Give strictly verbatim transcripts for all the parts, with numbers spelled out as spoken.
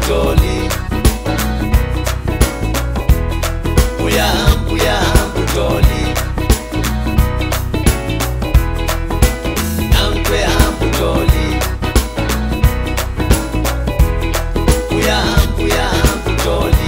Dolly. Uyahamba uyahamba Dolly. Nanku uyahamba Dolly. Uyahamba uyahamba Dolly.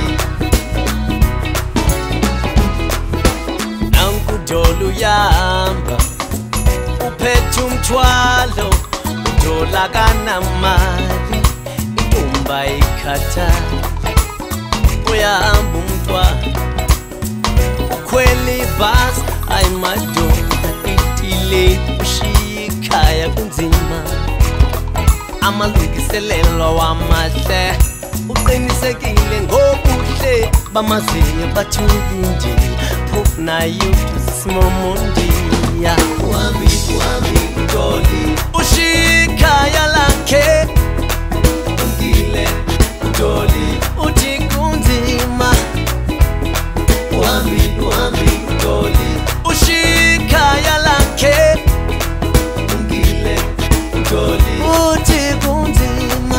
Nanku Dolly uyahamba uphethe umthwalo udola kanamali intomba ikhatha uyahamba umthwalo ukhwele ibhasi ayimadonda itile ushikhaya kunzima amalungiselelo wamahle uqinisekile ngobuhle bamazinyo bathulinde phofu nayo simomondiya uhambi uhambi Dolly ushikhaya lakhe ungile Dolly uthi kunzima uhambi uhambi Dolly ushikhaya lakhe ungile Dolly uthi kunzima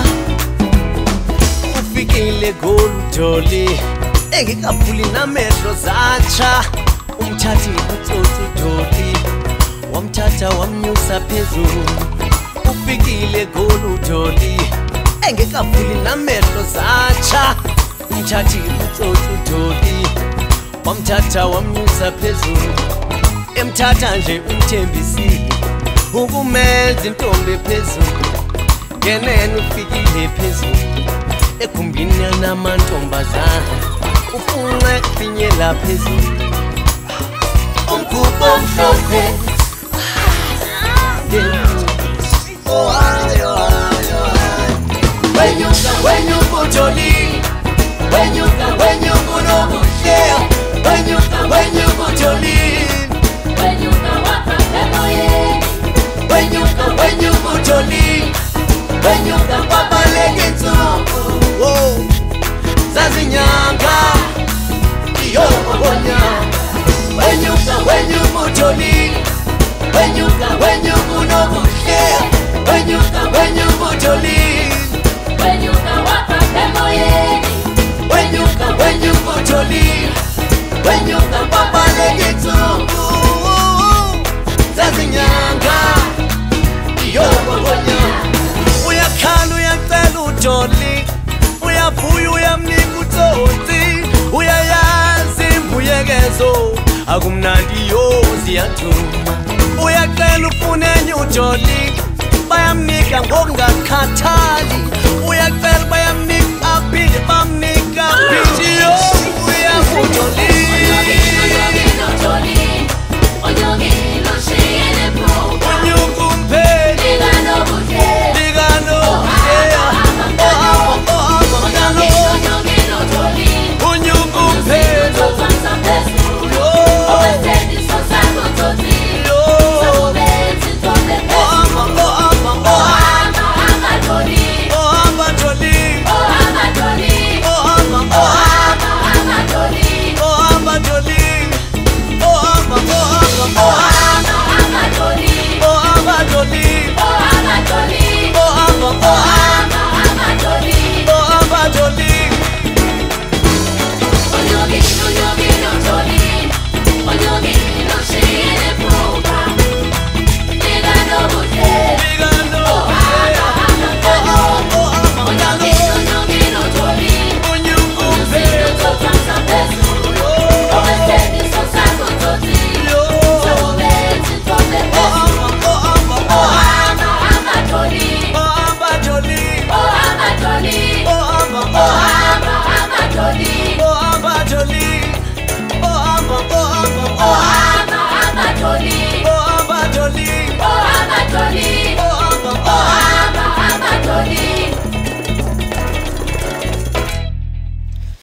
ufikile golu Dolly engikaphuli namehlo zatsha umthathi utsotsi Dolly wamthatha wamnyusa phezulu ufikile golu Dolly engikaphuli namehlo zatsha umthathi utsotsi Dolly wamthatha wamnyusa phezulu emthatha nje umthembisile ukumenza intombi phezulu ngenene ufikile phezulu ekhumbini yanamantombazana ufuna kufinyela phezulu umkhumbo omhlophe oh ayo ayo wenyuka wenyuka Dolly wenyuka wenyuka nobuhle wenyuka wenyuka Dolly wenyuka wapha emoyeni wenyuka wenyuka Dolly wenyuka kwabaleke insuku oh zazinyanga iyo ngonya wenyuka wenyuka Dolly wenyuka wenyuka nobuhle wenyuka wenyuka Dolly wenyuka wapha emoyeni wenyuka wenyuka Dolly wenyuka kwabaleke insuku zazinyanga iyo ngonya uyakhala uyacela uDolly uyavuya uyamnika utsotsi uyayazi imbuyekezo akumnandi yozi yathuma uyacela ufune enye uDolly bayamnika ngokungakhathali uyacela